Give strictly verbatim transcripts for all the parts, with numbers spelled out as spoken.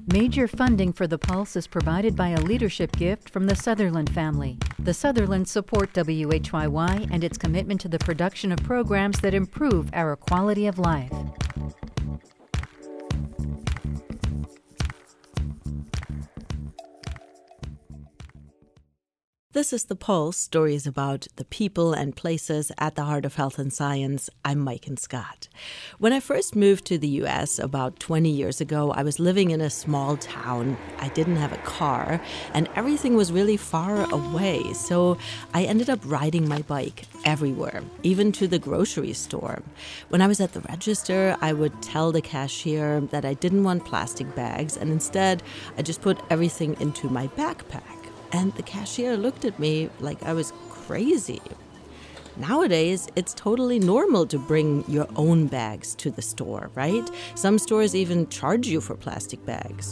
Major funding for The Pulse is provided by a leadership gift from the Sutherland family. The Sutherlands support W H Y Y and its commitment to the production of programs that improve our quality of life. This is The Pulse, stories about the people and places at the heart of health and science. I'm Maiken Scott. When I first moved to the U S about twenty years ago, I was living in a small town. I didn't have a car, and everything was really far away, so I ended up riding my bike everywhere, even to the grocery store. When I was at the register, I would tell the cashier that I didn't want plastic bags, and instead, I just put everything into my backpack. And the cashier looked at me like I was crazy. Nowadays, it's totally normal to bring your own bags to the store, right? Some stores even charge you for plastic bags.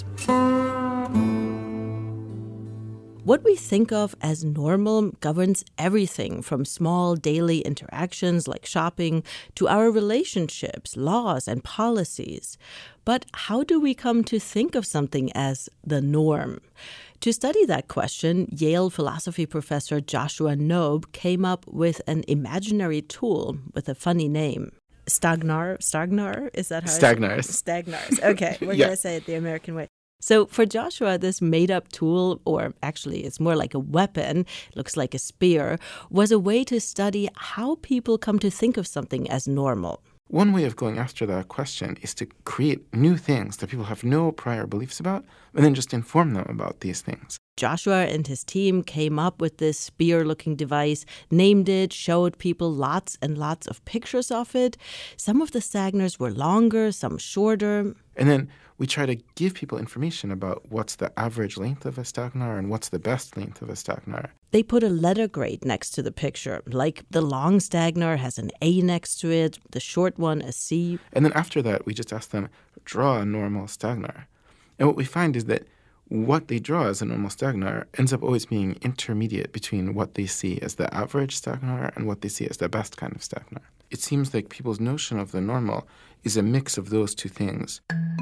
What we think of as normal governs everything from small daily interactions like shopping to our relationships, laws, and policies. But how do we come to think of something as the norm? To study that question, Yale philosophy professor Joshua Knobe came up with an imaginary tool with a funny name. Stagnar? Stagnar? Is that how Stagnars. Stagnars. Okay, we're Yeah. going to say it the American way. So for Joshua, this made-up tool, or actually it's more like a weapon, looks like a spear, was a way to study how people come to think of something as normal. One way of going after that question is to create new things that people have no prior beliefs about, and then just inform them about these things. Joshua and his team came up with this spear-looking device, named it, showed people lots and lots of pictures of it. Some of the Stagnars were longer, some shorter. And then we try to give people information about what's the average length of a Stagnar and what's the best length of a Stagnar. They put a letter grade next to the picture, like the long Stagnar has an A next to it, the short one a C. And then after that, we just ask them, draw a normal Stagnar. And what we find is that what they draw as a normal Stagnar ends up always being intermediate between what they see as the average Stagnar and what they see as the best kind of Stagnar. It seems like people's notion of the normal is a mix of those two things.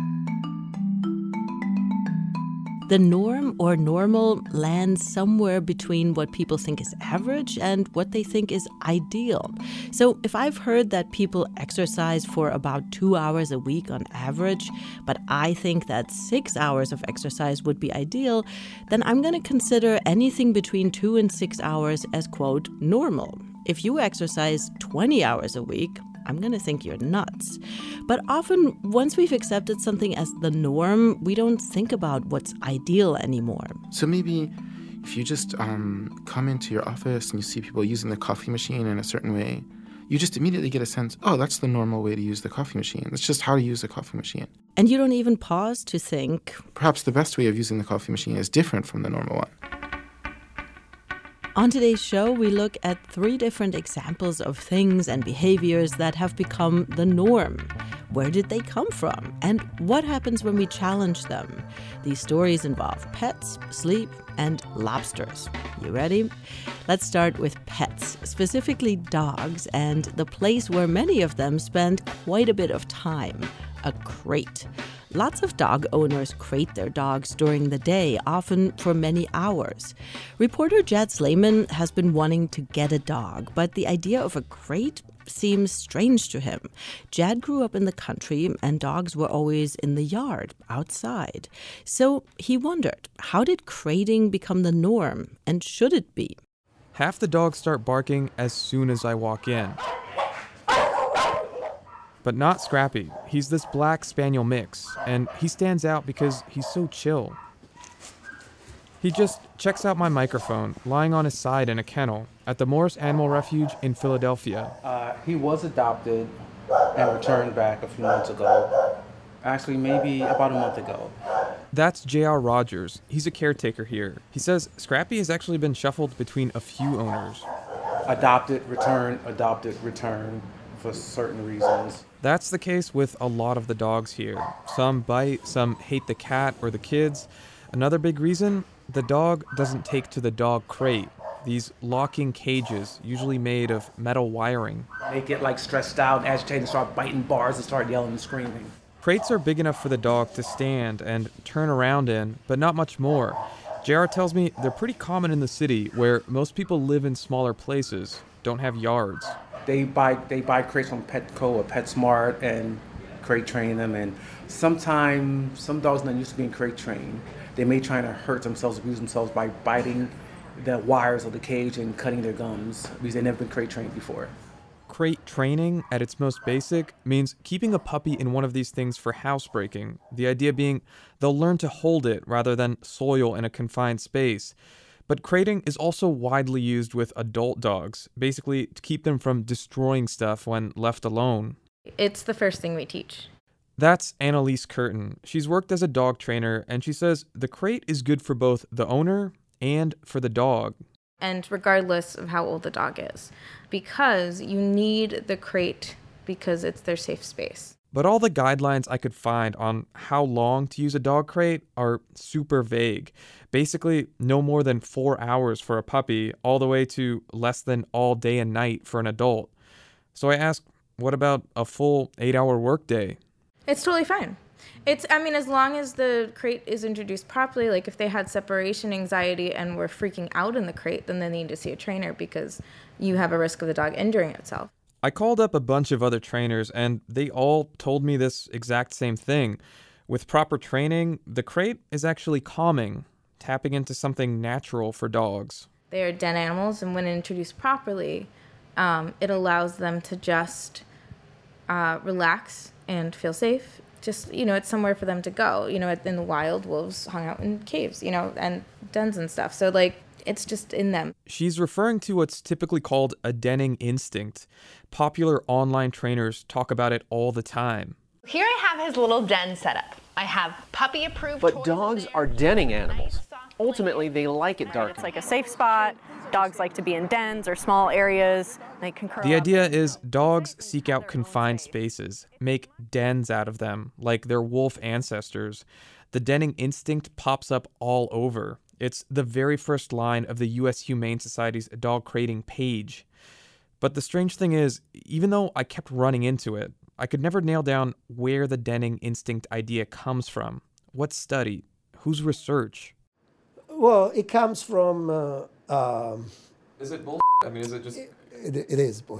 The norm or normal lands somewhere between what people think is average and what they think is ideal. So if I've heard that people exercise for about two hours a week on average, but I think that six hours of exercise would be ideal, then I'm going to consider anything between two and six hours as, quote, normal. If you exercise twenty hours a week, I'm going to think you're nuts. But often, once we've accepted something as the norm, we don't think about what's ideal anymore. So maybe if you just um, come into your office and you see people using the coffee machine in a certain way, you just immediately get a sense, oh, that's the normal way to use the coffee machine. That's just how to use a coffee machine. And you don't even pause to think, perhaps the best way of using the coffee machine is different from the normal one. On today's show, we look at three different examples of things and behaviors that have become the norm. Where did they come from? And what happens when we challenge them? These stories involve pets, sleep, and lobsters. You ready? Let's start with pets, specifically dogs, and the place where many of them spend quite a bit of time, a crate. Lots of dog owners crate their dogs during the day, often for many hours. Reporter Jad Slayman has been wanting to get a dog, but the idea of a crate seems strange to him. Jad grew up in the country, and dogs were always in the yard, outside. So he wondered, how did crating become the norm, and should it be? Half the dogs start barking as soon as I walk in. But not Scrappy. He's this black spaniel mix, and he stands out because he's so chill. He just checks out my microphone, lying on his side in a kennel at the Morris Animal Refuge in Philadelphia. Uh, he was adopted and returned back a few months ago. Actually, maybe about a month ago. That's J R Rogers. He's a caretaker here. He says Scrappy has actually been shuffled between a few owners. Adopted, return, adopted, return, for certain reasons. That's the case with a lot of the dogs here. Some bite, some hate the cat or the kids. Another big reason, the dog doesn't take to the dog crate. These locking cages, usually made of metal wiring. They get like stressed out and agitated and start biting bars and start yelling and screaming. Crates are big enough for the dog to stand and turn around in, but not much more. J R tells me they're pretty common in the city, where most people live in smaller places, don't have yards. They buy they buy crates from Petco or PetSmart and crate train them. And sometimes some dogs not used to being crate trained. They may try to hurt themselves, abuse themselves by biting the wires of the cage and cutting their gums because they've never been crate trained before. Crate training, at its most basic, means keeping a puppy in one of these things for housebreaking. The idea being they'll learn to hold it rather than soil in a confined space. But crating is also widely used with adult dogs, basically to keep them from destroying stuff when left alone. It's the first thing we teach. That's Annalise Curtin. She's worked as a dog trainer, and she says the crate is good for both the owner and for the dog. And regardless of how old the dog is, because you need the crate because it's their safe space. But all the guidelines I could find on how long to use a dog crate are super vague. Basically, no more than four hours for a puppy, all the way to less than all day and night for an adult. So I asked, what about a full eight-hour workday? It's totally fine. It's, I mean, as long as the crate is introduced properly, like if they had separation anxiety and were freaking out in the crate, then they need to see a trainer because you have a risk of the dog injuring itself. I called up a bunch of other trainers, and they all told me this exact same thing. With proper training, the crate is actually calming, tapping into something natural for dogs. They are den animals, and when introduced properly, um, it allows them to just uh, relax and feel safe. Just, you know, it's somewhere for them to go. You know, in the wild, wolves hung out in caves, you know, and dens and stuff. So, like, it's just in them. She's referring to what's typically called a denning instinct. Popular online trainers talk about it all the time. Here I have his little den set up. I have puppy-approved But dogs are denning animals. Ultimately, they like it dark. It's like a safe spot. Dogs like to be in dens or small areas. They can curl The up. idea is dogs seek out confined spaces, make dens out of them, like their wolf ancestors. The denning instinct pops up all over. It's the very first line of the U S Humane Society's dog crating page. But the strange thing is, even though I kept running into it, I could never nail down where the denning instinct idea comes from. What study? Whose research? Well, it comes from... Uh, um, is it bull? I mean, is it just... It, it, it is bull.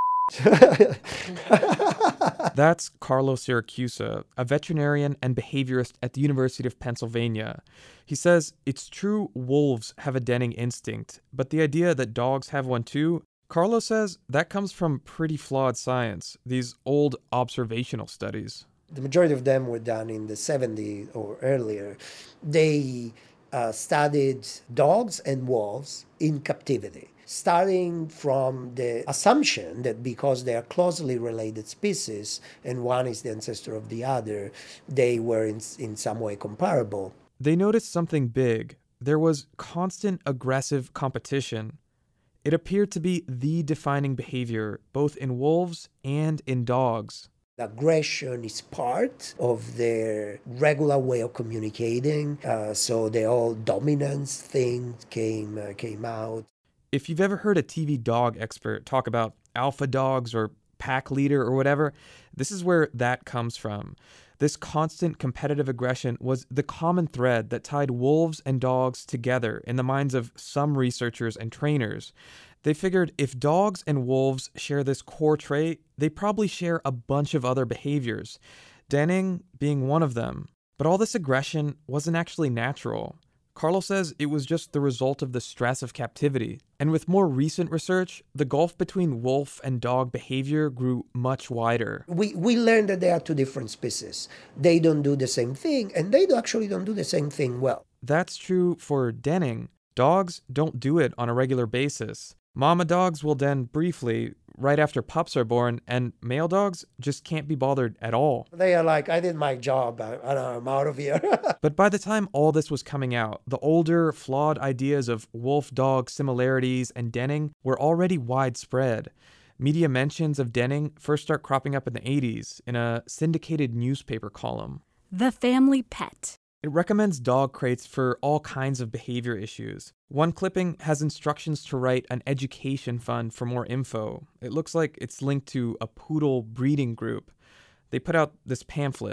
That's Carlo Siracusa, a veterinarian and behaviorist at the University of Pennsylvania. He says it's true wolves have a denning instinct, but the idea that dogs have one too, Carlo says that comes from pretty flawed science, these old observational studies. The majority of them were done in the seventies or earlier. They uh, studied dogs and wolves in captivity, starting from the assumption that because they are closely related species and one is the ancestor of the other, they were in, in some way comparable. They noticed something big. There was constant aggressive competition. It appeared to be the defining behavior, both in wolves and in dogs. Aggression is part of their regular way of communicating, uh, so the whole dominance thing came uh, came out. If you've ever heard a T V dog expert talk about alpha dogs or pack leader or whatever, this is where that comes from. This constant competitive aggression was the common thread that tied wolves and dogs together in the minds of some researchers and trainers. They figured if dogs and wolves share this core trait, they probably share a bunch of other behaviors, denning being one of them. But all this aggression wasn't actually natural. Carlo says it was just the result of the stress of captivity. And with more recent research, the gulf between wolf and dog behavior grew much wider. We we learned that they are two different species. They don't do the same thing, and they actually don't do the same thing well. That's true for denning. Dogs don't do it on a regular basis. Mama dogs will den briefly, right after pups are born, and male dogs just can't be bothered at all. They are like, I did my job, I, I'm out of here. But by the time all this was coming out, the older, flawed ideas of wolf-dog similarities and denning were already widespread. Media mentions of denning first start cropping up in the eighties in a syndicated newspaper column. The Family Pet. It recommends dog crates for all kinds of behavior issues. One clipping has instructions to write an education fund for more info. It looks like it's linked to a poodle breeding group. They put out this pamphlet.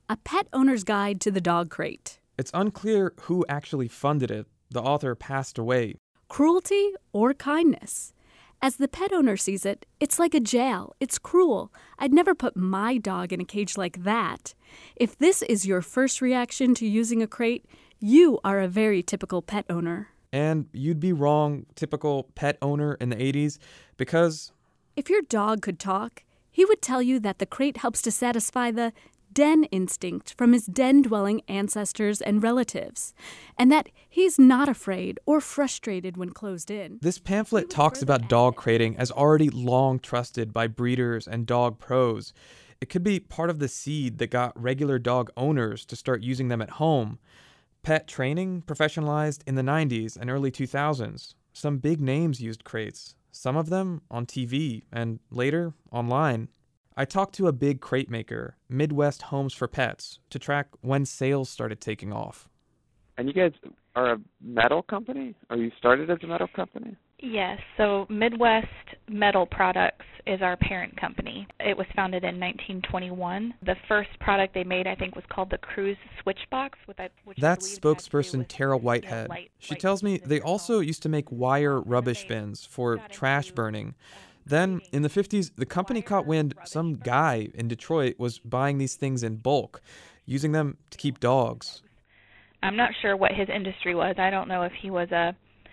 A Pet Owner's Guide to the Dog Crate. It's unclear who actually funded it. The author passed away. Cruelty or kindness? As the pet owner sees it, it's like a jail. It's cruel. I'd never put my dog in a cage like that. If this is your first reaction to using a crate, you are a very typical pet owner. And you'd be wrong, typical pet owner in the eighties, because if your dog could talk, he would tell you that the crate helps to satisfy the den instinct from his den-dwelling ancestors and relatives, and that he's not afraid or frustrated when closed in. This pamphlet talks about dog crating as already long trusted by breeders and dog pros. It could be part of the seed that got regular dog owners to start using them at home. Pet training professionalized in the nineties and early two thousands. Some big names used crates, some of them on T V and later online. I talked to a big crate maker, Midwest Homes for Pets, to track when sales started taking off. And you guys are a metal company? Or you started as a metal company? Yes, so Midwest Metal Products is our parent company. It was founded in nineteen twenty-one. The first product they made, I think, was called the Cruise Switchbox. Which I, which That's spokesperson Tara Whitehead. Light, she light tells me they also used to make wire rubbish bins for trash burning. Then, in the fifties, the company caught wind some guy in Detroit was buying these things in bulk, using them to keep dogs. I'm not sure what his industry was. I don't know if he was a,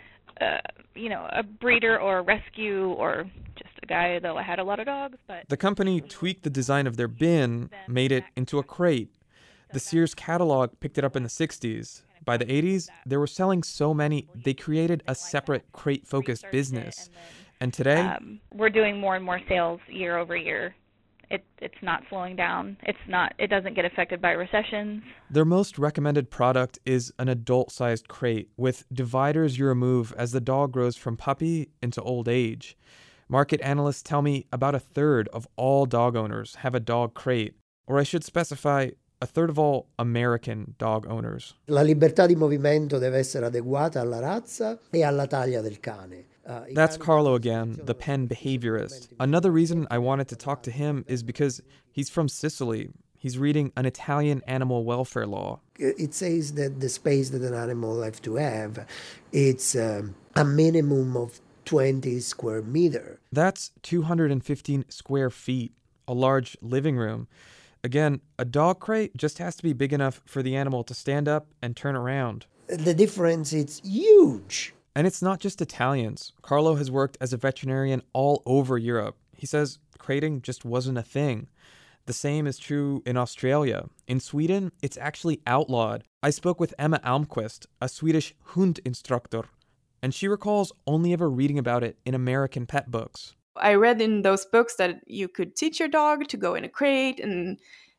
a you know, a breeder or a rescue or just a guy that had a lot of dogs. But the company tweaked the design of their bin, made it into a crate. The Sears catalog picked it up in the sixties. By the eighties, they were selling so many, they created a separate crate-focused business. And today, um, we're doing more and more sales year over year. It, it's not slowing down. It's not. It doesn't get affected by recessions. Their most recommended product is an adult-sized crate with dividers you remove as the dog grows from puppy into old age. Market analysts tell me about a third of all dog owners have a dog crate, or I should specify, a third of all American dog owners. La libertà di movimento deve essere adeguata alla razza e alla taglia del cane. Uh, That's Carlo again, the Penn behaviorist. Another reason I wanted to talk to him is because he's from Sicily. He's reading an Italian animal welfare law. It says that the space that an animal has to have, it's um, a minimum of twenty square meter. That's two hundred fifteen square feet, a large living room. Again, a dog crate just has to be big enough for the animal to stand up and turn around. The difference is huge. And it's not just Italians. Carlo has worked as a veterinarian all over Europe. He says crating just wasn't a thing. The same is true in Australia. In Sweden, it's actually outlawed. I spoke with Emma Almqvist, a Swedish hund instructor, and she recalls only ever reading about it in American pet books. I read in those books that you could teach your dog to go in a crate and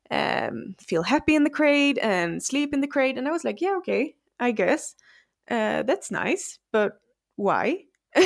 um, feel happy in the crate and sleep in the crate. And I was like, yeah, okay, I guess. Uh, that's nice, but why?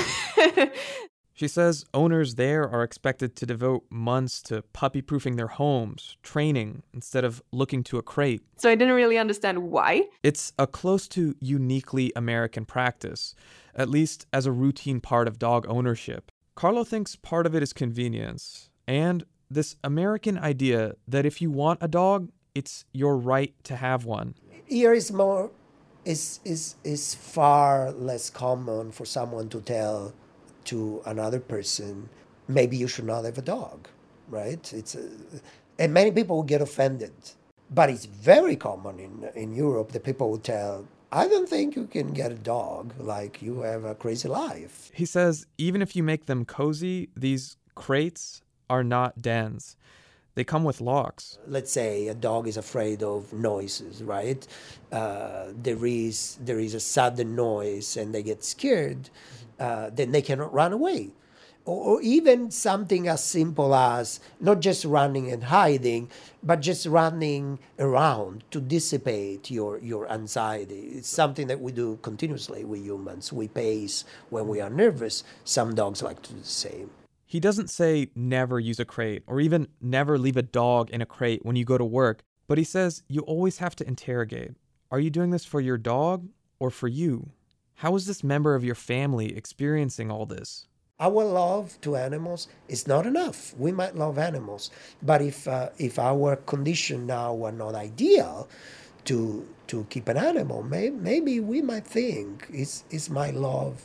She says owners there are expected to devote months to puppy-proofing their homes, training, instead of looking to a crate. So I didn't really understand why. It's a close to uniquely American practice, at least as a routine part of dog ownership. Carlo thinks part of it is convenience, and this American idea that if you want a dog, it's your right to have one. Here is more... Is is is far less common for someone to tell to another person, maybe you should not have a dog, right? It's a, and many people will get offended, but it's very common in in Europe that people will tell, I don't think you can get a dog, like you have a crazy life. He says even if you make them cozy, these crates are not dens. They come with locks. Let's say a dog is afraid of noises, right? Uh, there is there is a sudden noise and they get scared, uh, then they cannot run away. Or, or even something as simple as not just running and hiding, but just running around to dissipate your, your anxiety. It's something that we do continuously with humans. We pace when we are nervous. Some dogs like to do the same. He doesn't say never use a crate or even never leave a dog in a crate when you go to work, but he says you always have to interrogate. Are you doing this for your dog or for you? How is this member of your family experiencing all this? Our love to animals is not enough. We might love animals, but if uh, if our condition now are not ideal to to keep an animal, may, maybe we might think, is is my love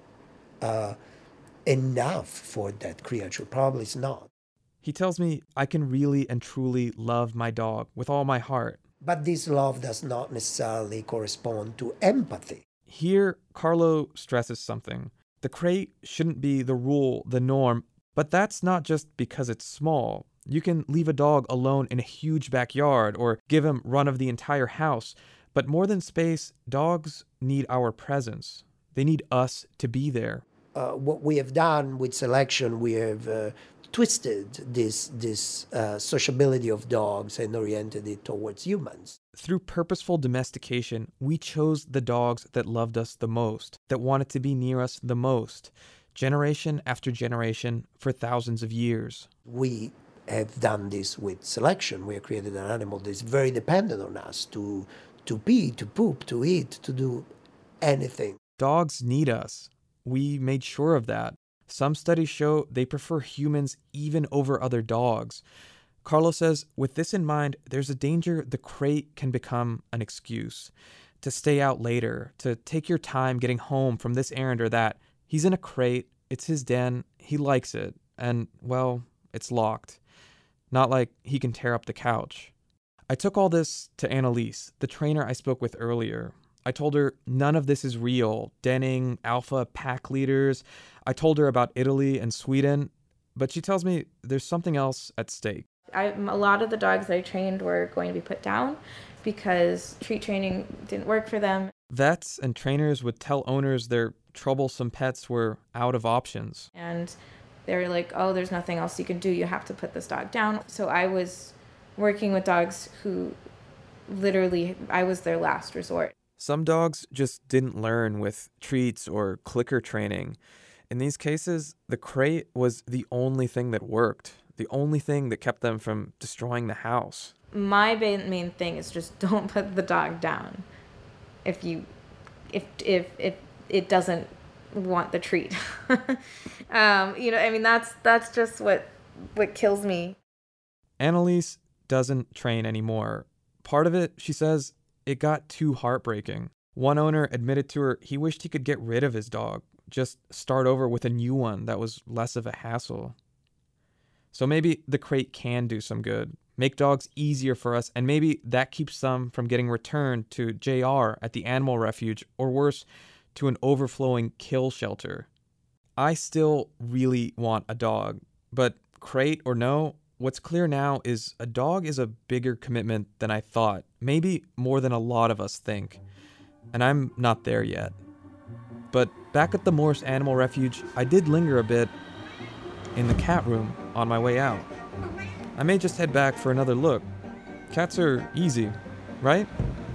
uh, enough for that creature? Probably it's not. He tells me I can really and truly love my dog with all my heart. But this love does not necessarily correspond to empathy. Here, Carlo stresses something. The crate shouldn't be the rule, the norm, but that's not just because it's small. You can leave a dog alone in a huge backyard or give him run of the entire house. But more than space, dogs need our presence. They need us to be there. Uh, what we have done with selection, we have uh, twisted this, this uh, sociability of dogs and oriented it towards humans. Through purposeful domestication, we chose the dogs that loved us the most, that wanted to be near us the most, generation after generation for thousands of years. We have done this with selection. We have created an animal that is very dependent on us to, to pee, to poop, to eat, to do anything. Dogs need us. We made sure of that. Some studies show they prefer humans even over other dogs. Carlo says, with this in mind, there's a danger the crate can become an excuse to stay out later, to take your time getting home from this errand or that. He's in a crate, it's his den, he likes it, and, well, it's locked. Not like he can tear up the couch. I took all this to Annalise, the trainer I spoke with earlier. I told her none of this is real, denning, alpha pack leaders. I told her about Italy and Sweden, but she tells me there's something else at stake. I, a lot of the dogs I trained were going to be put down because treat training didn't work for them. Vets and trainers would tell owners their troublesome pets were out of options. And they were like, oh, there's nothing else you can do. You have to put this dog down. So I was working with dogs who literally, I was their last resort. Some dogs just didn't learn with treats or clicker training. In these cases, the crate was the only thing that worked, the only thing that kept them from destroying the house. My main thing is just don't put the dog down if you, if if if it doesn't want the treat. um, you know, I mean, that's that's just what what kills me. Annalise doesn't train anymore. Part of it, she says, it got too heartbreaking. One owner admitted to her he wished he could get rid of his dog, just start over with a new one that was less of a hassle. So maybe the crate can do some good, make dogs easier for us, and maybe that keeps some from getting returned to J R at the animal refuge, or worse, to an overflowing kill shelter. I still really want a dog, but crate or no, what's clear now is a dog is a bigger commitment than I thought, maybe more than a lot of us think. And I'm not there yet. But back at the Morse Animal Refuge, I did linger a bit in the cat room on my way out. I may just head back for another look. Cats are easy, right?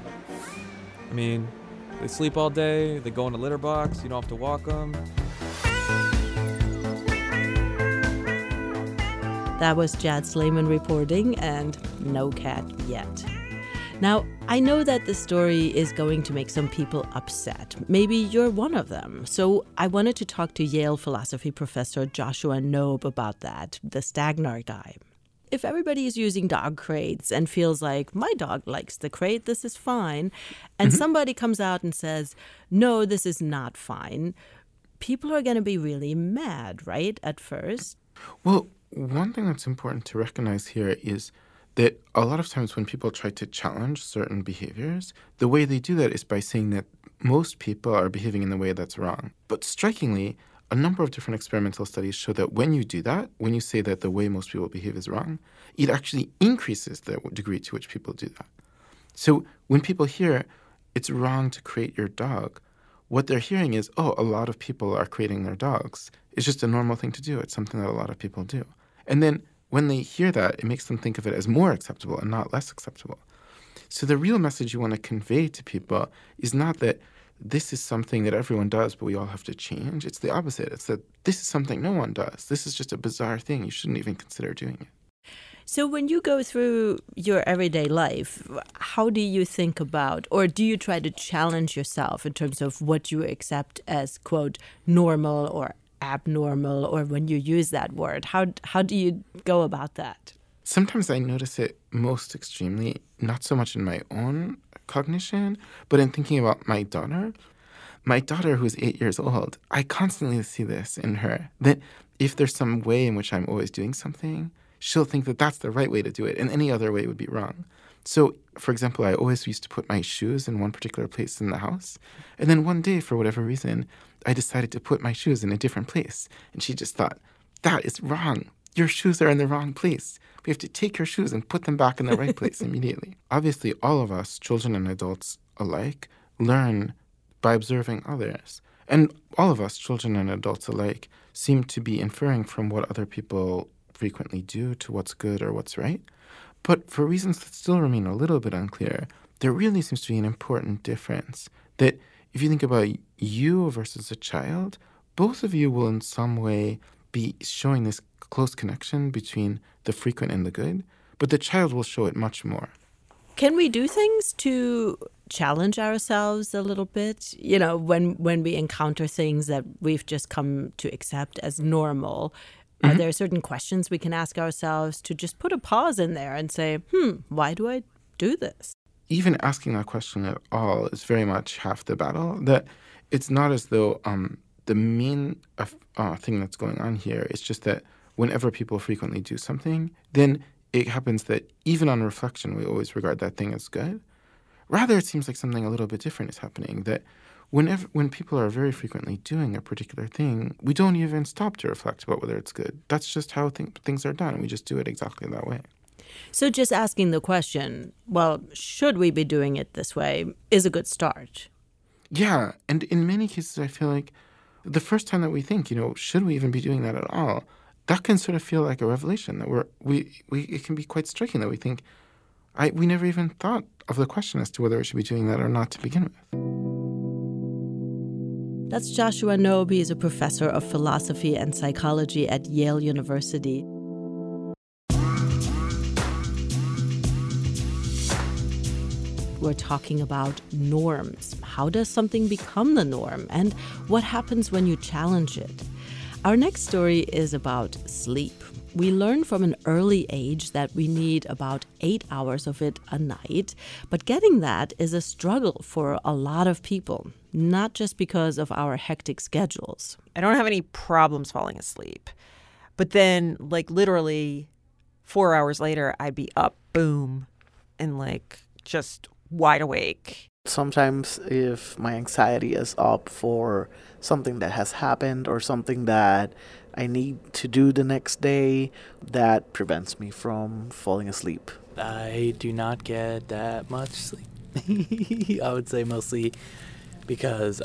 I mean, they sleep all day, they go in a litter box, you don't have to walk them. That was Jad Slayman reporting, and no cat yet. Now, I know that this story is going to make some people upset. Maybe you're one of them. So I wanted to talk to Yale philosophy professor Joshua Knobe about that, the Stagnar guy. If everybody is using dog crates and feels like, my dog likes the crate, this is fine, and mm-hmm. somebody comes out and says, no, this is not fine, people are going to be really mad, right, at first? Well, one thing that's important to recognize here is that a lot of times when people try to challenge certain behaviors, the way they do that is by saying that most people are behaving in the way that's wrong. But strikingly, a number of different experimental studies show that when you do that, when you say that the way most people behave is wrong, it actually increases the degree to which people do that. So when people hear it's wrong to crate your dog, what they're hearing is, oh, a lot of people are crating their dogs. It's just a normal thing to do. It's something that a lot of people do. And then when they hear that, it makes them think of it as more acceptable and not less acceptable. So the real message you want to convey to people is not that this is something that everyone does, but we all have to change. It's the opposite. It's that this is something no one does. This is just a bizarre thing. You shouldn't even consider doing it. So when you go through your everyday life, how do you think about, or do you try to challenge yourself in terms of what you accept as, quote, normal or abnormal, or when you use that word? How, how do you go about that? Sometimes I notice it most extremely, not so much in my own cognition, but in thinking about my daughter. My daughter, who's eight years old, I constantly see this in her, that if there's some way in which I'm always doing something, she'll think that that's the right way to do it, and any other way would be wrong. So, for example, I always used to put my shoes in one particular place in the house, and then one day, for whatever reason, I decided to put my shoes in a different place, and she just thought, that is wrong. Your shoes are in the wrong place. We have to take your shoes and put them back in the right place immediately. Obviously, all of us, children and adults alike, learn by observing others. And all of us, children and adults alike, seem to be inferring from what other people frequently do to what's good or what's right. But for reasons that still remain a little bit unclear, there really seems to be an important difference. That if you think about you versus a child, both of you will in some way be showing this close connection between the frequent and the good, but the child will show it much more. Can we do things to challenge ourselves a little bit? You know, when, when we encounter things that we've just come to accept as normal, mm-hmm. are there certain questions we can ask ourselves to just put a pause in there and say, hmm, why do I do this? Even asking that question at all is very much half the battle. That it's not as though um, the main uh, uh, thing that's going on here is just that whenever people frequently do something, then it happens that even on reflection, we always regard that thing as good. Rather, it seems like something a little bit different is happening, that whenever when people are very frequently doing a particular thing, we don't even stop to reflect about whether it's good. That's just how th- things are done. We just do it exactly that way. So just asking the question, well, should we be doing it this way, is a good start. Yeah, and in many cases, I feel like the first time that we think, you know, should we even be doing that at all, that can sort of feel like a revelation, that we're, we, we, it can be quite striking that we think, I, we never even thought of the question as to whether we should be doing that or not to begin with. That's Joshua Knobe. He's a professor of philosophy and psychology at Yale University. We're talking about norms. How does something become the norm? And what happens when you challenge it? Our next story is about sleep. We learn from an early age that we need about eight hours of it a night, but getting that is a struggle for a lot of people, not just because of our hectic schedules. I don't have any problems falling asleep, but then, like, literally four hours later, I'd be up, boom, and, like, just wide awake. Sometimes if my anxiety is up for something that has happened or something that I need to do the next day, that prevents me from falling asleep. I do not get that much sleep. I would say mostly because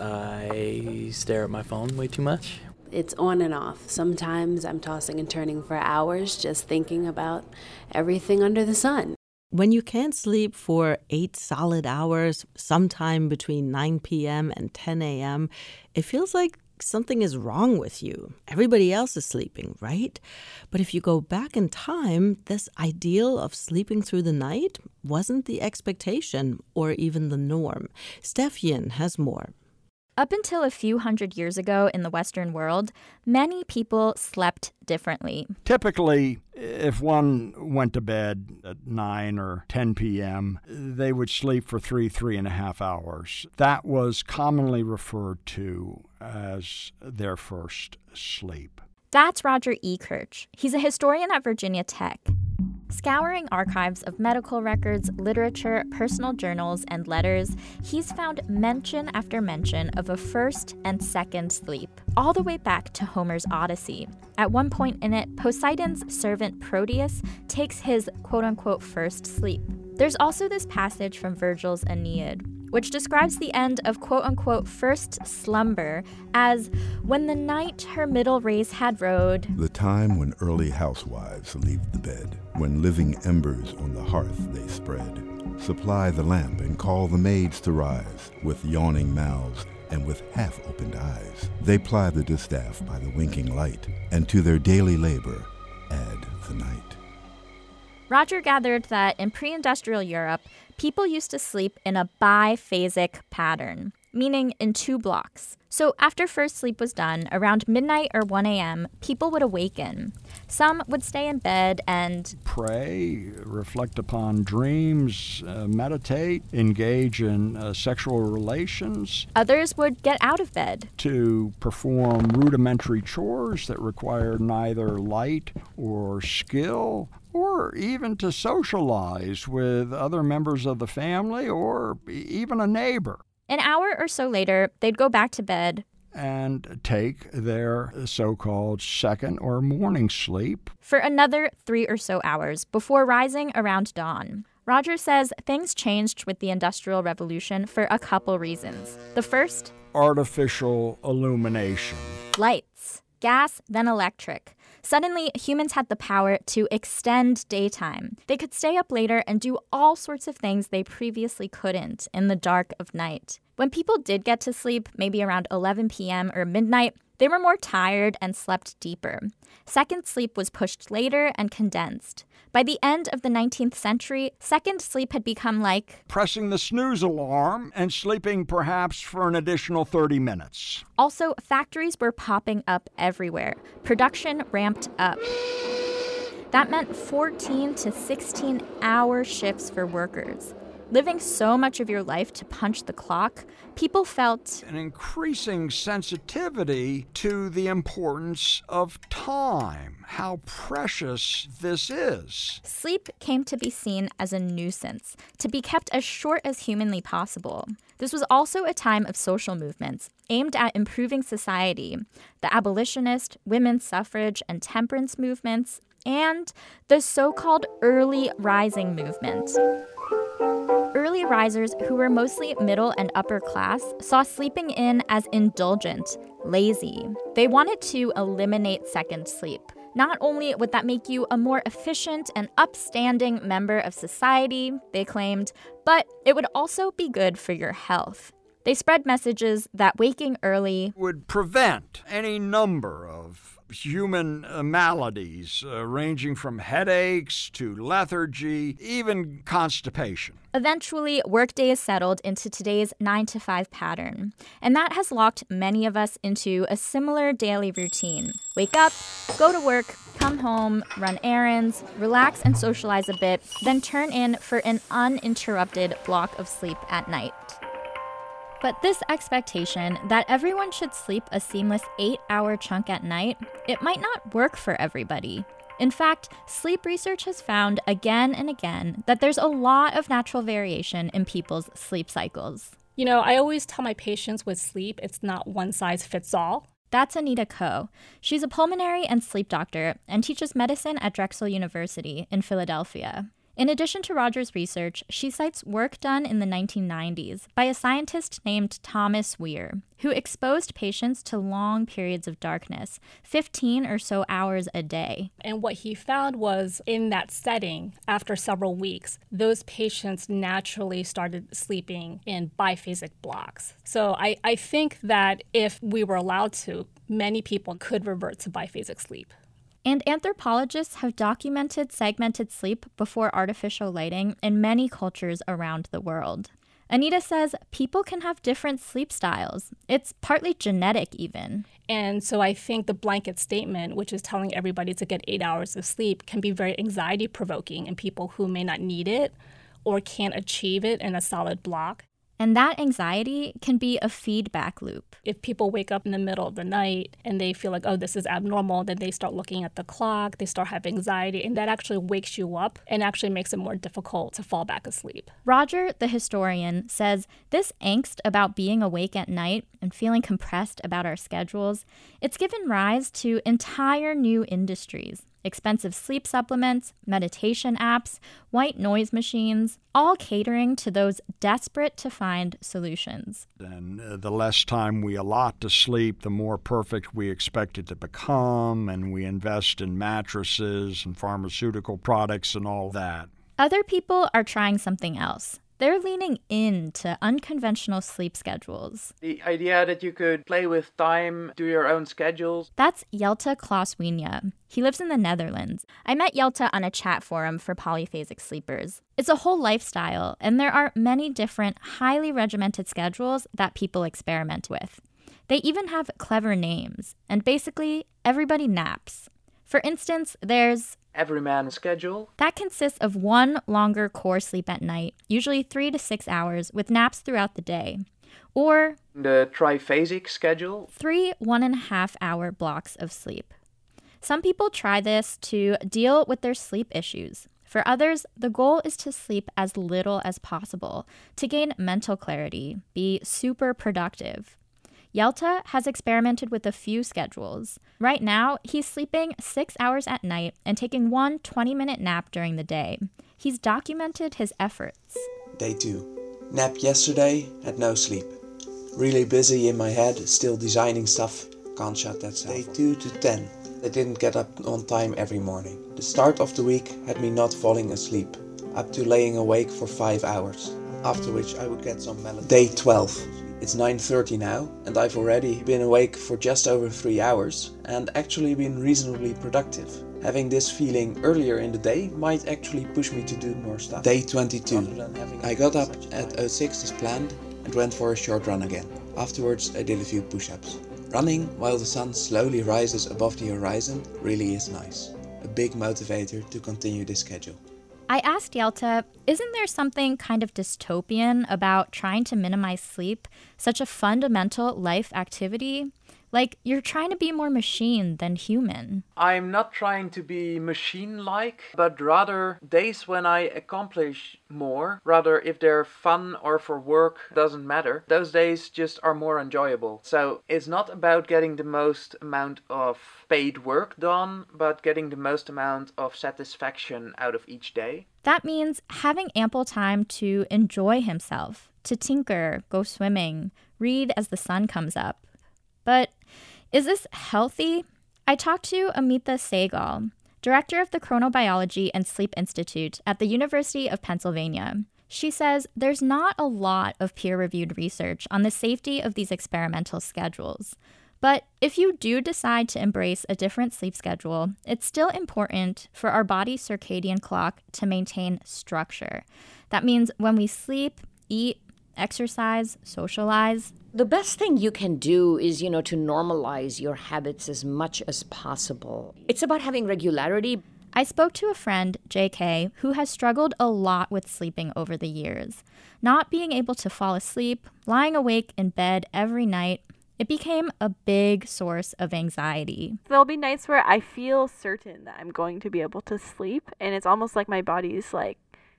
I stare at my phone way too much. It's on and off. Sometimes I'm tossing and turning for hours just thinking about everything under the sun. When you can't sleep for eight solid hours, sometime between nine p.m. and ten a.m., it feels like something is wrong with you. Everybody else is sleeping, right? But if you go back in time, this ideal of sleeping through the night wasn't the expectation or even the norm. Steph Yin has more. Up until a few hundred years ago in the Western world, many people slept differently. Typically, if one went to bed at nine or ten p.m., they would sleep for three, three and a half hours. That was commonly referred to as their first sleep. That's Roger E. Kirch. He's a historian at Virginia Tech. Scouring archives of medical records, literature, personal journals, and letters, he's found mention after mention of a first and second sleep, all the way back to Homer's Odyssey. At one point in it, Poseidon's servant Proteus takes his quote-unquote first sleep. There's also this passage from Virgil's Aeneid, which describes the end of quote-unquote first slumber as when the night her middle race had rode. The time when early housewives leave the bed, when living embers on the hearth they spread. Supply the lamp and call the maids to rise, with yawning mouths and with half-opened eyes. They ply the distaff by the winking light, and to their daily labor add the night. Roger gathered that in pre-industrial Europe, people used to sleep in a biphasic pattern, meaning in two blocks. So after first sleep was done, around midnight or one a.m., people would awaken. Some would stay in bed and pray, reflect upon dreams, uh, meditate, engage in uh, sexual relations. Others would get out of bed to perform rudimentary chores that require neither light or skill, or even to socialize with other members of the family or even a neighbor. An hour or so later, they'd go back to bed and take their so-called second or morning sleep for another three or so hours before rising around dawn. Roger says things changed with the Industrial Revolution for a couple reasons. The first, artificial illumination. Lights. Gas, then electric. Suddenly, humans had the power to extend daytime. They could stay up later and do all sorts of things they previously couldn't in the dark of night. When people did get to sleep, maybe around eleven p.m. or midnight, they were more tired and slept deeper. Second sleep was pushed later and condensed. By the end of the nineteenth century, second sleep had become like pressing the snooze alarm and sleeping perhaps for an additional thirty minutes. Also, factories were popping up everywhere. Production ramped up. That meant fourteen to sixteen hour shifts for workers. Living so much of your life to punch the clock, people felt an increasing sensitivity to the importance of time, how precious this is. Sleep came to be seen as a nuisance, to be kept as short as humanly possible. This was also a time of social movements aimed at improving society. The abolitionist, women's suffrage, and temperance movements, and the so-called early rising movement. Early risers, who were mostly middle and upper class, saw sleeping in as indulgent, lazy. They wanted to eliminate second sleep. Not only would that make you a more efficient and upstanding member of society, they claimed, but it would also be good for your health. They spread messages that waking early would prevent any number of human uh, maladies, uh, ranging from headaches to lethargy, even constipation. Eventually, workdays settled into today's nine to five pattern, and that has locked many of us into a similar daily routine. Wake up, go to work, come home, run errands, relax and socialize a bit, then turn in for an uninterrupted block of sleep at night. But this expectation that everyone should sleep a seamless eight-hour chunk at night, it might not work for everybody. In fact, sleep research has found again and again that there's a lot of natural variation in people's sleep cycles. You know, I always tell my patients with sleep, it's not one size fits all. That's Anita Ko. She's a pulmonary and sleep doctor and teaches medicine at Drexel University in Philadelphia. In addition to Roger's research, she cites work done in the nineteen nineties by a scientist named Thomas Weir, who exposed patients to long periods of darkness, fifteen or so hours a day. And what he found was in that setting, after several weeks, those patients naturally started sleeping in biphasic blocks. So I, I think that if we were allowed to, many people could revert to biphasic sleep. And anthropologists have documented segmented sleep before artificial lighting in many cultures around the world. Anita says people can have different sleep styles. It's partly genetic even. And so I think the blanket statement, which is telling everybody to get eight hours of sleep, can be very anxiety provoking in people who may not need it or can't achieve it in a solid block. And that anxiety can be a feedback loop. If people wake up in the middle of the night and they feel like, oh, this is abnormal, then they start looking at the clock, they start having anxiety, and that actually wakes you up and actually makes it more difficult to fall back asleep. Roger, the historian, says this angst about being awake at night and feeling compressed about our schedules, it's given rise to entire new industries. Expensive sleep supplements, meditation apps, white noise machines, all catering to those desperate to find solutions. And uh, the less time we allot to sleep, the more perfect we expect it to become, and we invest in mattresses and pharmaceutical products and all that. Other people are trying something else. They're leaning into unconventional sleep schedules. The idea that you could play with time, do your own schedules. That's Jelte Klaus-Wienje. He lives in the Netherlands. I met Jelte on a chat forum for polyphasic sleepers. It's a whole lifestyle, and there are many different, highly regimented schedules that people experiment with. They even have clever names, and basically, everybody naps. For instance, there's Everyman schedule. That consists of one longer core sleep at night, usually three to six hours, with naps throughout the day. Or the triphasic schedule. Three one and a half hour blocks of sleep. Some people try this to deal with their sleep issues. For others, the goal is to sleep as little as possible, to gain mental clarity, be super productive. Jelte has experimented with a few schedules. Right now, he's sleeping six hours at night and taking one twenty-minute nap during the day. He's documented his efforts. Day two. Nap yesterday, had no sleep. Really busy in my head, still designing stuff. Can't shut that self off. Day two to ten. I didn't get up on time every morning. The start of the week had me not falling asleep, up to laying awake for five hours, after which I would get some melatonin. Day twelve. It's nine thirty now, and I've already been awake for just over three hours, and actually been reasonably productive. Having this feeling earlier in the day might actually push me to do more stuff. Day twenty-two. I got up at oh six as planned, and went for a short run again. Afterwards I did a few push-ups. Running while the sun slowly rises above the horizon really is nice. A big motivator to continue this schedule. I asked Jelte, isn't there something kind of dystopian about trying to minimize sleep, such a fundamental life activity? Like, you're trying to be more machine than human. I'm not trying to be machine-like, but rather days when I accomplish more, rather if they're fun or for work, doesn't matter. Those days just are more enjoyable. So it's not about getting the most amount of paid work done, but getting the most amount of satisfaction out of each day. That means having ample time to enjoy himself, to tinker, go swimming, read as the sun comes up. But is this healthy? I talked to Amita Sehgal, director of the Chronobiology and Sleep Institute at the University of Pennsylvania. She says there's not a lot of peer-reviewed research on the safety of these experimental schedules. But if you do decide to embrace a different sleep schedule, it's still important for our body's circadian clock to maintain structure. That means when we sleep, eat, exercise, socialize. The best thing you can do is, you know, to normalize your habits as much as possible. It's about having regularity. I spoke to a friend, J K, who has struggled a lot with sleeping over the years. Not being able to fall asleep, lying awake in bed every night, it became a big source of anxiety. There'll be nights where I feel certain that I'm going to be able to sleep, and it's almost like my body's like,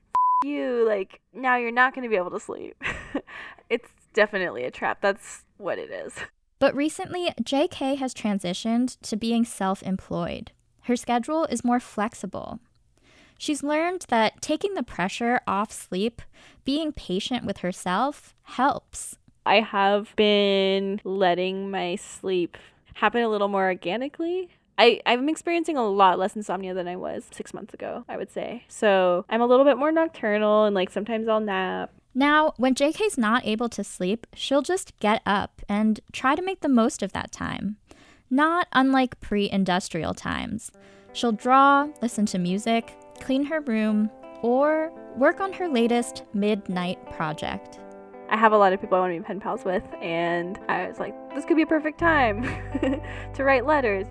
F you, like, now you're not going to be able to sleep. It's definitely a trap. That's what it is. But recently, J K has transitioned to being self-employed. Her schedule is more flexible. She's learned that taking the pressure off sleep, being patient with herself, helps. I have been letting my sleep happen a little more organically. I, I'm experiencing a lot less insomnia than I was six months ago, I would say. So I'm a little bit more nocturnal, and like sometimes I'll nap. Now, when J K's not able to sleep, she'll just get up and try to make the most of that time. Not unlike pre-industrial times. She'll draw, listen to music, clean her room, or work on her latest midnight project. I have a lot of people I want to be pen pals with, and I was like, this could be a perfect time to write letters.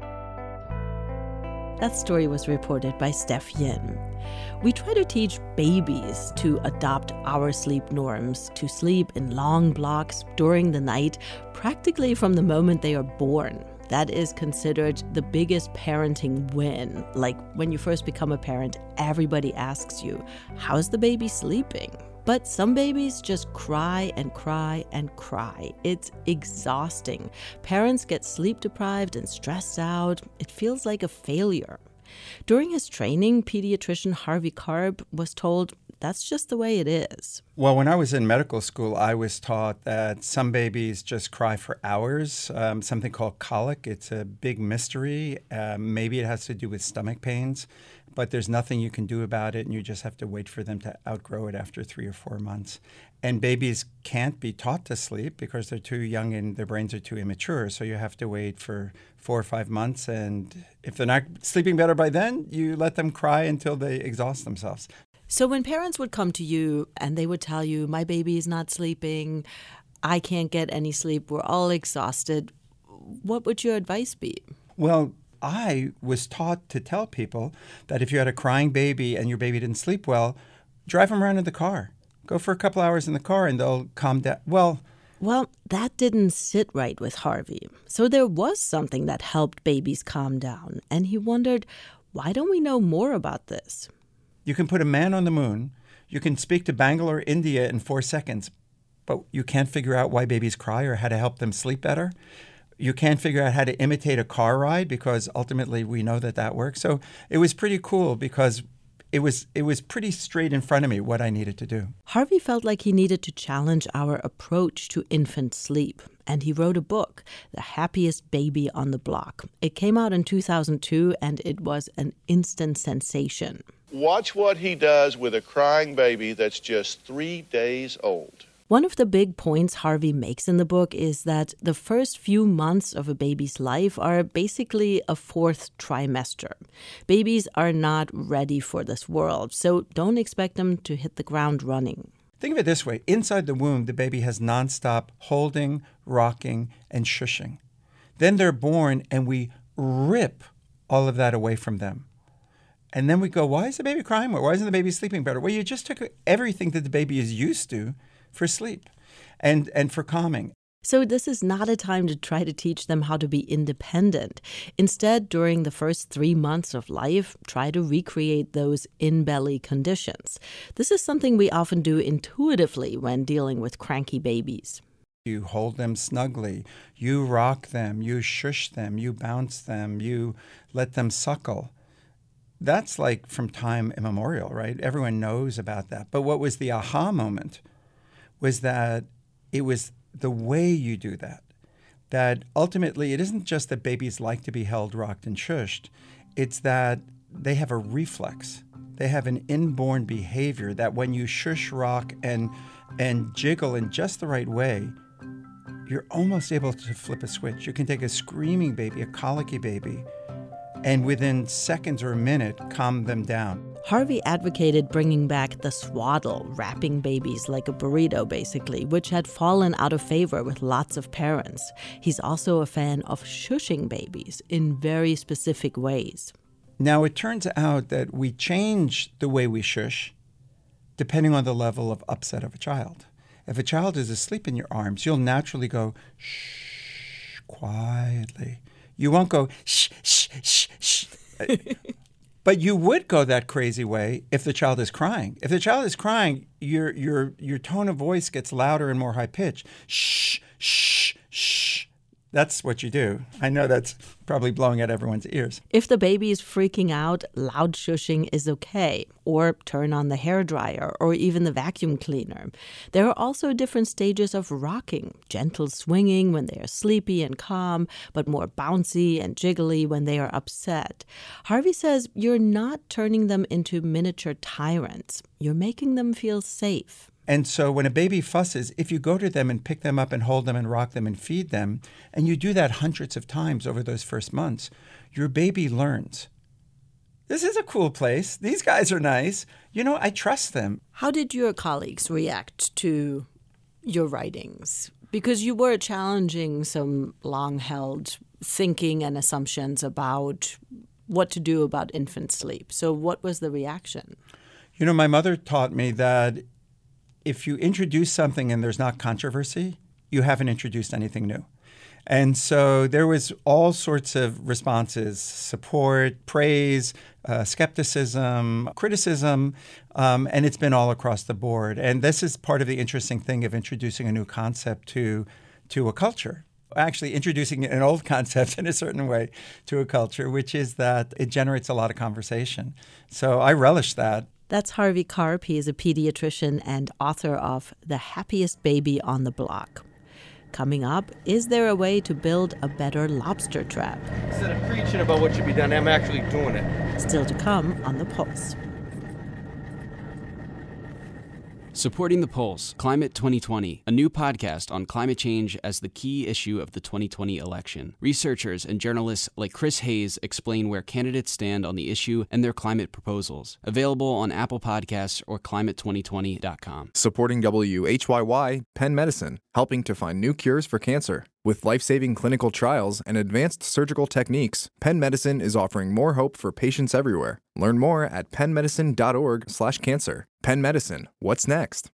That story was reported by Steph Yin. We try to teach babies to adopt our sleep norms, to sleep in long blocks during the night, practically from the moment they are born. That is considered the biggest parenting win. Like when you first become a parent, everybody asks you, how's the baby sleeping? But some babies just cry and cry and cry. It's exhausting. Parents get sleep deprived and stressed out. It feels like a failure. During his training, pediatrician Harvey Karp was told that's just the way it is. Well, when I was in medical school, I was taught that some babies just cry for hours, um, something called colic. It's a big mystery. Uh, maybe it has to do with stomach pains. but there's nothing you can do about it, and you just have to wait for them to outgrow it after three or four months. And babies can't be taught to sleep because they're too young and their brains are too immature, so you have to wait for four or five months, and if they're not sleeping better by then, you let them cry until they exhaust themselves. So when parents would come to you and they would tell you, my baby is not sleeping, I can't get any sleep, we're all exhausted, what would your advice be? Well, I was taught to tell people that if you had a crying baby and your baby didn't sleep well, drive them around in the car. Go for a couple hours in the car and they'll calm down. Well, Well, that didn't sit right with Harvey. So there was something that helped babies calm down. And he wondered, why don't we know more about this? you can put a man on the moon. You can speak to Bangalore, India in four seconds. But you can't figure out why babies cry or how to help them sleep better. You can't figure out how to imitate a car ride because ultimately we know that that works. So it was pretty cool because it was it was pretty straight in front of me what I needed to do. Harvey felt like he needed to challenge our approach to infant sleep, and he wrote a book, The Happiest Baby on the Block. It came out in two thousand two, and it was an instant sensation. Watch what he does with a crying baby that's just three days old. One of the big points Harvey makes in the book is that the first few months of a baby's life are basically a fourth trimester. Babies are not ready for this world, so don't expect them to hit the ground running. Think of it this way. Inside the womb, the baby has nonstop holding, rocking, and shushing. Then they're born, and we rip all of that away from them. And then we go, why is the baby crying more? Why isn't the baby sleeping better? Well, you just took everything that the baby is used to for sleep and, and for calming. So this is not a time to try to teach them how to be independent. Instead, during the first three months of life, try to recreate those in-belly conditions. This is something we often do intuitively when dealing with cranky babies. You hold them snugly, you rock them, you shush them, you bounce them, you let them suckle. That's like from time immemorial, right? Everyone knows about that. But what was the aha moment was that it was the way you do that. That ultimately it isn't just that babies like to be held, rocked, and shushed. It's that they have a reflex. They have an inborn behavior that when you shush, rock, and and jiggle in just the right way, you're almost able to flip a switch. You can take a screaming baby, a colicky baby, and within seconds or a minute, calm them down. Harvey advocated bringing back the swaddle, wrapping babies like a burrito, basically, which had fallen out of favor with lots of parents. He's also a fan of shushing babies in very specific ways. Now, it turns out that we change the way we shush depending on the level of upset of a child. If a child is asleep in your arms, you'll naturally go, shh, quietly. You won't go, shh, shh, shh, shh. But you would go that crazy way if the child is crying. If the child is crying, your your your tone of voice gets louder and more high pitched. Shh, shh, shh. That's what you do. I know that's probably blowing out everyone's ears. If the baby is freaking out, loud shushing is okay. Or turn on the hairdryer or even the vacuum cleaner. There are also different stages of rocking. Gentle swinging when they are sleepy and calm, but more bouncy and jiggly when they are upset. Harvey says you're not turning them into miniature tyrants. You're making them feel safe. And so when a baby fusses, if you go to them and pick them up and hold them and rock them and feed them, and you do that hundreds of times over those first months, your baby learns. This is a cool place. These guys are nice. You know, I trust them. How did your colleagues react to your writings? Because you were challenging some long-held thinking and assumptions about what to do about infant sleep. So what was the reaction? You know, my mother taught me that if you introduce something and there's not controversy, you haven't introduced anything new. And so there was all sorts of responses, support, praise, uh, skepticism, criticism, um, and it's been all across the board. And this is part of the interesting thing of introducing a new concept to, to a culture. Actually introducing an old concept in a certain way to a culture, which is that it generates a lot of conversation. So I relish that. That's Harvey Karp. He is a pediatrician and author of The Happiest Baby on the Block. Coming up, is there a way to build a better lobster trap? Instead of preaching about what should be done, I'm actually doing it. Still to come on The Pulse. Supporting The Pulse, Climate twenty twenty, a new podcast on climate change as the key issue of the twenty twenty election. Researchers and journalists like Chris Hayes explain where candidates stand on the issue and their climate proposals. Available on Apple Podcasts or climate twenty twenty dot com. Supporting W H Y Y, Penn Medicine, helping to find new cures for cancer. With life-saving clinical trials and advanced surgical techniques, Penn Medicine is offering more hope for patients everywhere. Learn more at penn medicine dot org slash cancer. Penn Medicine, what's next?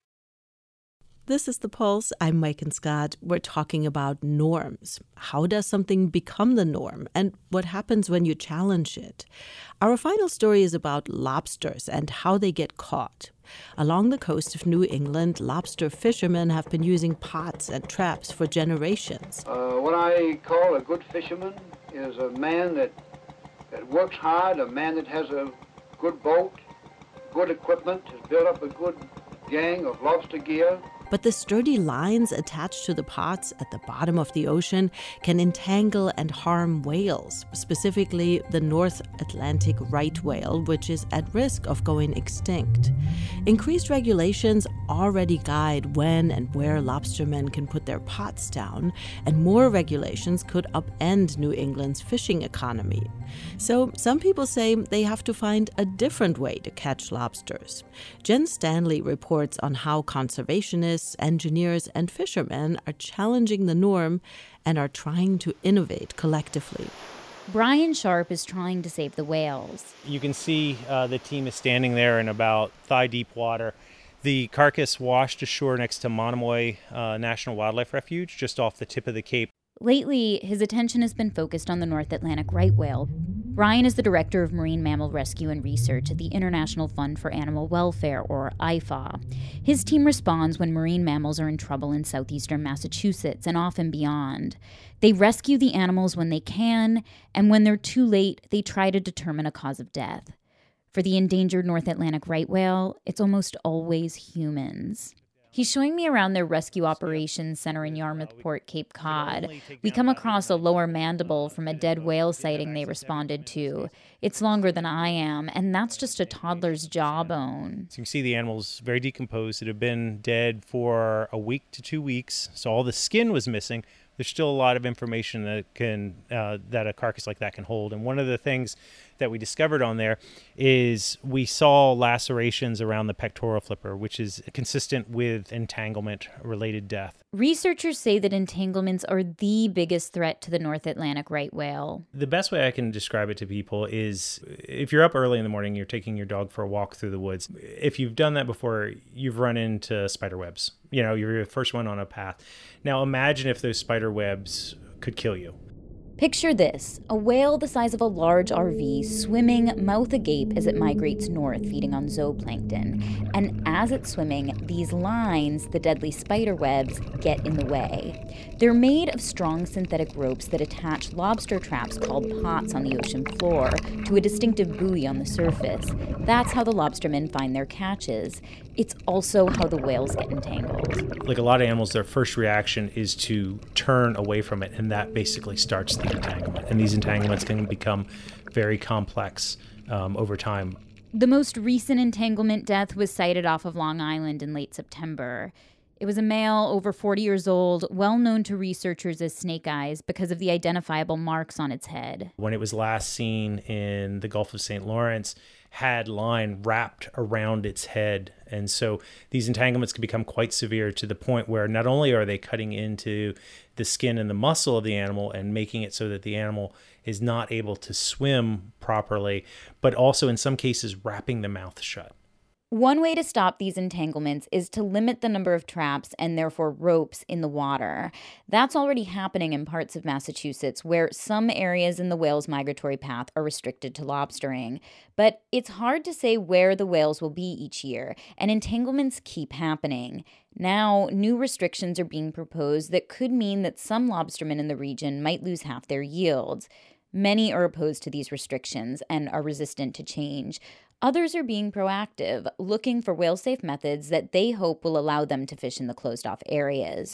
This is The Pulse. I'm Mike and Scott. We're talking about norms. How does something become the norm? And what happens when you challenge it? Our final story is about lobsters and how they get caught. Along the coast of New England, lobster fishermen have been using pots and traps for generations. Uh, what I call a good fisherman is a man that, that works hard, a man that has a good boat, good equipment, has built up a good gang of lobster gear. But the sturdy lines attached to the pots at the bottom of the ocean can entangle and harm whales, specifically the North Atlantic right whale, which is at risk of going extinct. Increased regulations already guide when and where lobstermen can put their pots down, and more regulations could upend New England's fishing economy. So some people say they have to find a different way to catch lobsters. Jen Stanley reports on how conservationists, engineers, and fishermen are challenging the norm and are trying to innovate collectively. Brian Sharp is trying to save the whales. You can see uh, the team is standing there in about thigh-deep water. The carcass washed ashore next to Monomoy uh, National Wildlife Refuge, just off the tip of the Cape. Lately, his attention has been focused on the North Atlantic right whale. Brian is the director of marine mammal rescue and research at the International Fund for Animal Welfare, or I F A. His team responds when marine mammals are in trouble in southeastern Massachusetts and often beyond. They rescue the animals when they can, and when they're too late, they try to determine a cause of death. For the endangered North Atlantic right whale, it's almost always humans. He's showing me around their rescue operations center in Yarmouthport, Cape Cod. We come across a lower mandible from a dead whale sighting they responded to. It's longer than I am, and that's just a toddler's jawbone. So you can see the animal's very decomposed. It had been dead for a week to two weeks, so all the skin was missing. There's still a lot of information that can uh, that a carcass like that can hold. And one of the things that we discovered on there is we saw lacerations around the pectoral flipper, which is consistent with entanglement-related death. Researchers say that entanglements are the biggest threat to the North Atlantic right whale. The best way I can describe it to people is if you're up early in the morning, you're taking your dog for a walk through the woods. If you've done that before, you've run into spider webs. You know, you're the first one on a path. Now imagine if those spider webs could kill you. Picture this, a whale the size of a large R V swimming mouth agape as it migrates north, feeding on zooplankton. And as it's swimming, these lines, the deadly spider webs, get in the way. They're made of strong synthetic ropes that attach lobster traps called pots on the ocean floor to a distinctive buoy on the surface. That's how the lobstermen find their catches. It's also how the whales get entangled. Like a lot of animals, their first reaction is to turn away from it, and that basically starts the entanglement. And these entanglements can become very complex um, over time. The most recent entanglement death was sighted off of Long Island in late September. It was a male over forty years old, well known to researchers as Snake Eyes because of the identifiable marks on its head. When it was last seen in the Gulf of Saint Lawrence, had line wrapped around its head. And so these entanglements can become quite severe to the point where not only are they cutting into the skin and the muscle of the animal and making it so that the animal is not able to swim properly, but also in some cases wrapping the mouth shut. One way to stop these entanglements is to limit the number of traps and therefore ropes in the water. That's already happening in parts of Massachusetts where some areas in the whale's migratory path are restricted to lobstering. But it's hard to say where the whales will be each year, and entanglements keep happening. Now, new restrictions are being proposed that could mean that some lobstermen in the region might lose half their yields. Many are opposed to these restrictions and are resistant to change. Others are being proactive, looking for whale-safe methods that they hope will allow them to fish in the closed-off areas.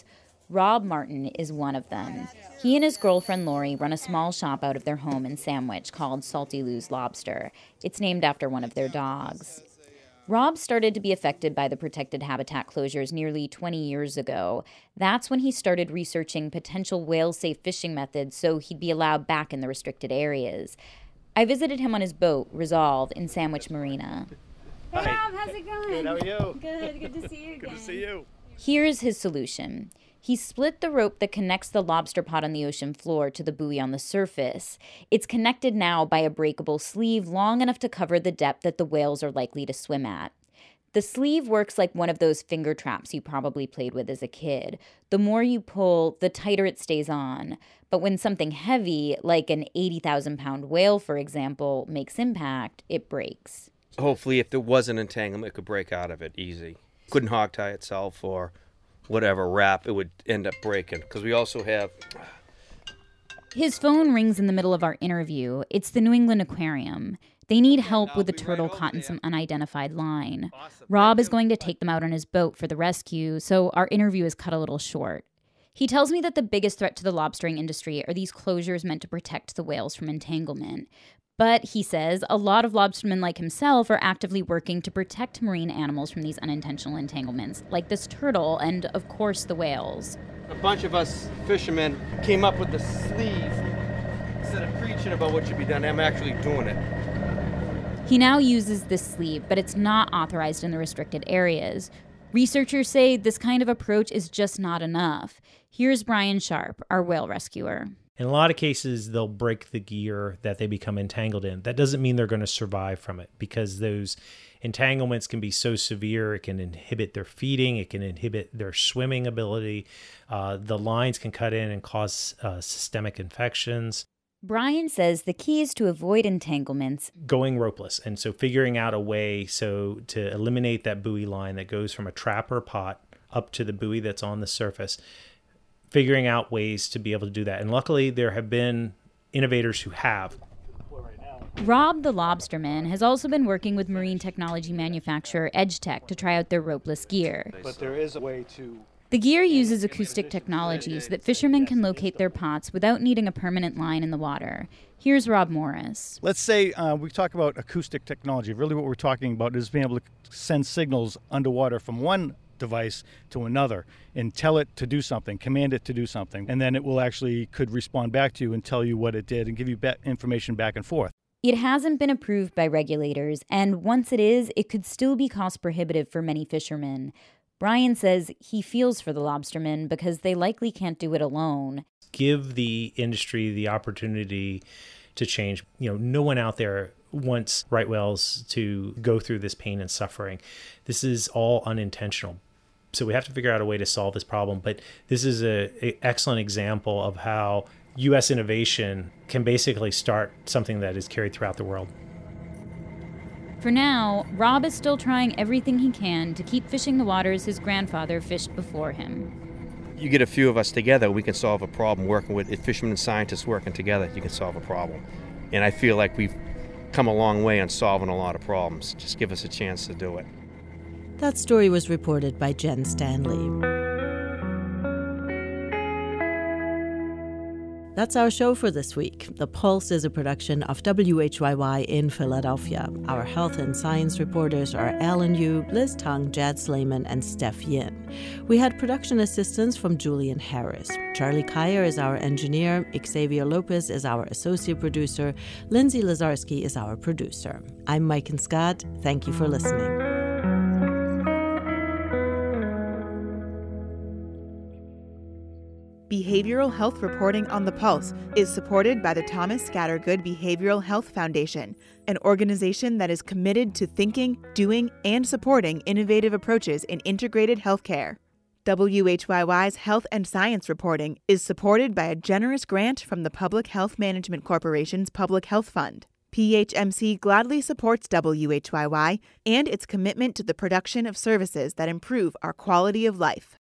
Rob Martin is one of them. He and his girlfriend Lori run a small shop out of their home in Sandwich called Salty Lou's Lobster. It's named after one of their dogs. Rob started to be affected by the protected habitat closures nearly twenty years ago. That's when he started researching potential whale-safe fishing methods so he'd be allowed back in the restricted areas. I visited him on his boat, Resolve, in Sandwich Marina. Hey Rob, how's it going? Good, how are you? Good, good to see you again. Good to see you. Here's his solution. He split the rope that connects the lobster pot on the ocean floor to the buoy on the surface. It's connected now by a breakable sleeve long enough to cover the depth that the whales are likely to swim at. The sleeve works like one of those finger traps you probably played with as a kid. The more you pull, the tighter it stays on. But when something heavy, like an eighty thousand pound whale, for example, makes impact, it breaks. Hopefully, if there was an entanglement, it could break out of it easy. Couldn't hog tie itself or whatever wrap, it would end up breaking. Because we also have... His phone rings in the middle of our interview. It's the New England Aquarium. They need help with the turtle caught in some unidentified line. Rob is going to take them out on his boat for the rescue, so our interview is cut a little short. He tells me that the biggest threat to the lobstering industry are these closures meant to protect the whales from entanglement. But, he says, a lot of lobstermen like himself are actively working to protect marine animals from these unintentional entanglements, like this turtle and, of course, the whales. A bunch of us fishermen came up with the sleeve. Instead of preaching about what should be done, I'm actually doing it. He now uses this sleeve, but it's not authorized in the restricted areas. Researchers say this kind of approach is just not enough. Here's Brian Sharp, our whale rescuer. In a lot of cases, they'll break the gear that they become entangled in. That doesn't mean they're going to survive from it, because those entanglements can be so severe. It can inhibit their feeding. It can inhibit their swimming ability. Uh, the lines can cut in and cause uh, systemic infections. Brian says the key is to avoid entanglements. Going ropeless. And so figuring out a way so to eliminate that buoy line that goes from a trap or pot up to the buoy that's on the surface. Figuring out ways to be able to do that. And luckily, there have been innovators who have. Rob the Lobsterman has also been working with marine technology manufacturer EdgeTech to try out their ropeless gear. But there is a way to... The gear uses acoustic technology so that fishermen can locate their pots without needing a permanent line in the water. Here's Rob Morris. Let's say uh, we talk about acoustic technology. Really what we're talking about is being able to send signals underwater from one device to another and tell it to do something, command it to do something, and then it will actually could respond back to you and tell you what it did and give you be- information back and forth. It hasn't been approved by regulators, and once it is, it could still be cost prohibitive for many fishermen. Brian says he feels for the lobstermen because they likely can't do it alone. Give the industry the opportunity to change. You know, no one out there wants right whales to go through this pain and suffering. This is all unintentional. So we have to figure out a way to solve this problem. But this is an excellent example of how U S innovation can basically start something that is carried throughout the world. For now, Rob is still trying everything he can to keep fishing the waters his grandfather fished before him. You get a few of us together, we can solve a problem. Working with fishermen and scientists working together, you can solve a problem. And I feel like we've come a long way on solving a lot of problems. Just give us a chance to do it. That story was reported by Jen Stanley. That's our show for this week. The Pulse is a production of W H Y Y in Philadelphia. Our health and science reporters are Alan Yu, Liz Tung, Jad Slayman, and Steph Yin. We had production assistance from Julian Harris. Charlie Kyer is our engineer. Xavier Lopez is our associate producer. Lindsay Lazarski is our producer. I'm Mike and Scott. Thank you for listening. Behavioral Health Reporting on the Pulse is supported by the Thomas Scattergood Behavioral Health Foundation, an organization that is committed to thinking, doing, and supporting innovative approaches in integrated healthcare. W H Y Y's Health and Science Reporting is supported by a generous grant from the Public Health Management Corporation's Public Health Fund. P H M C gladly supports W H Y Y and its commitment to the production of services that improve our quality of life.